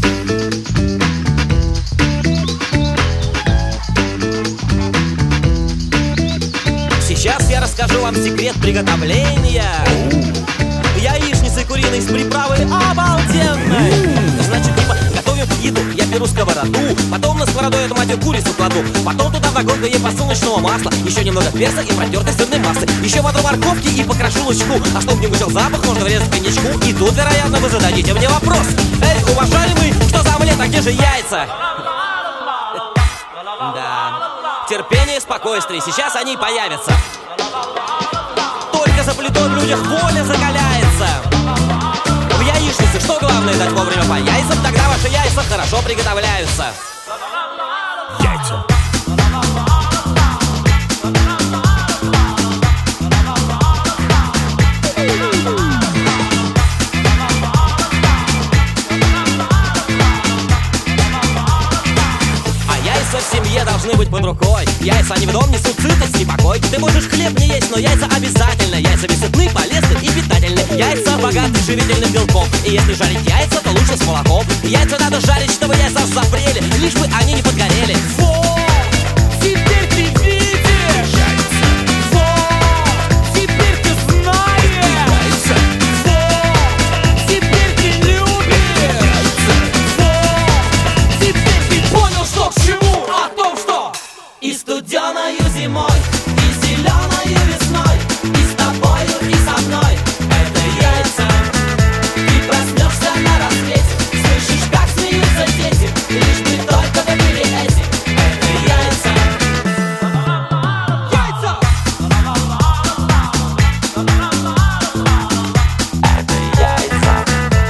Сейчас я расскажу вам секрет приготовления яичницы куриной с приправой обалденной. Значит, типа, готовим еду. Я беру сковороду, потом на сковороду эту мать курицу кладу, потом туда в огонь ей подсолнечного масла, еще немного перца и протертой сырной массы, еще водру морковки и покрошу лучку. А чтобы не вышел запах, можно врезать коньячку. И тут, вероятно, вы зададите мне вопрос: эй, уважаемый, что за омлет, а где же яйца? Да, терпение и спокойствие, сейчас они появятся. Только за плитой в людях воля закаляется. В яичнице что главное дать вовремя по яйцам, тогда ваши яйца хорошо приготовляются. Яйца. В семье должны быть под рукой. Яйца не в дом несут сытость и покой. Ты можешь хлеб не есть, но яйца обязательно. Яйца сытны, полезны и питательны. Яйца богаты живительным белком. И если жарить яйца, то лучше с молоком. Яйца надо жарить, чтобы яйца запрели, лишь бы они не подгорели. Вот, теперь ты видишь. Яйца. Вот, теперь ты знаешь. Яйца. Вот, теперь ты любишь. Яйца. Вот, теперь ты понял, что к чему. О том, что и студеною зимой, и зеленою весной, и с тобою, и со мной. Это яйца. Ты проснешься на рассвете, слышишь, как смеются дети, лишь бы только были эти. Это яйца. Яйца. Это яйца.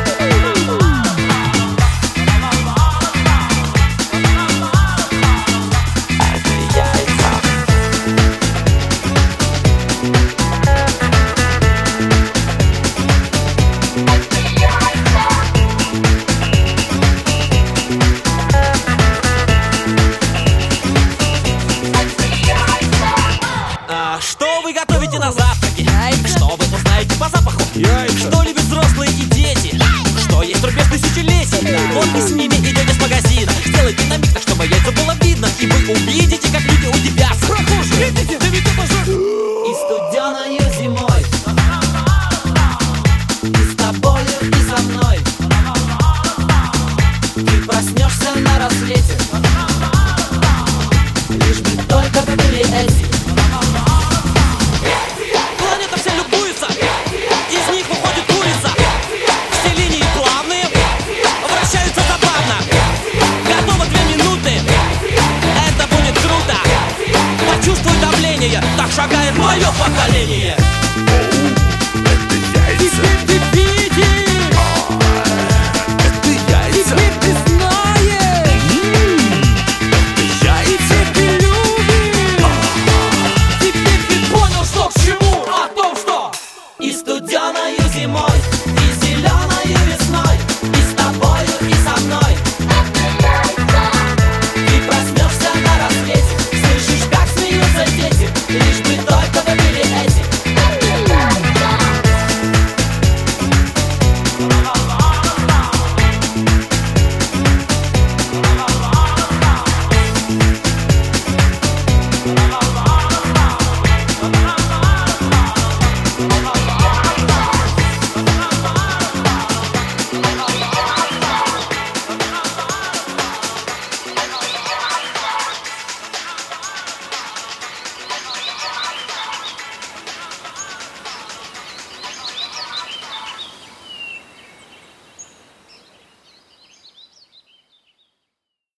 Что вы готовите на завтраке? Что вы узнаете по запаху? Что любят взрослые и дети? Что есть рубеж тысячелетий? Вот вы с ними идете с магазина. Сделайте на миг так, чтобы яйца было видно, и вы увидите, как люди удивятся.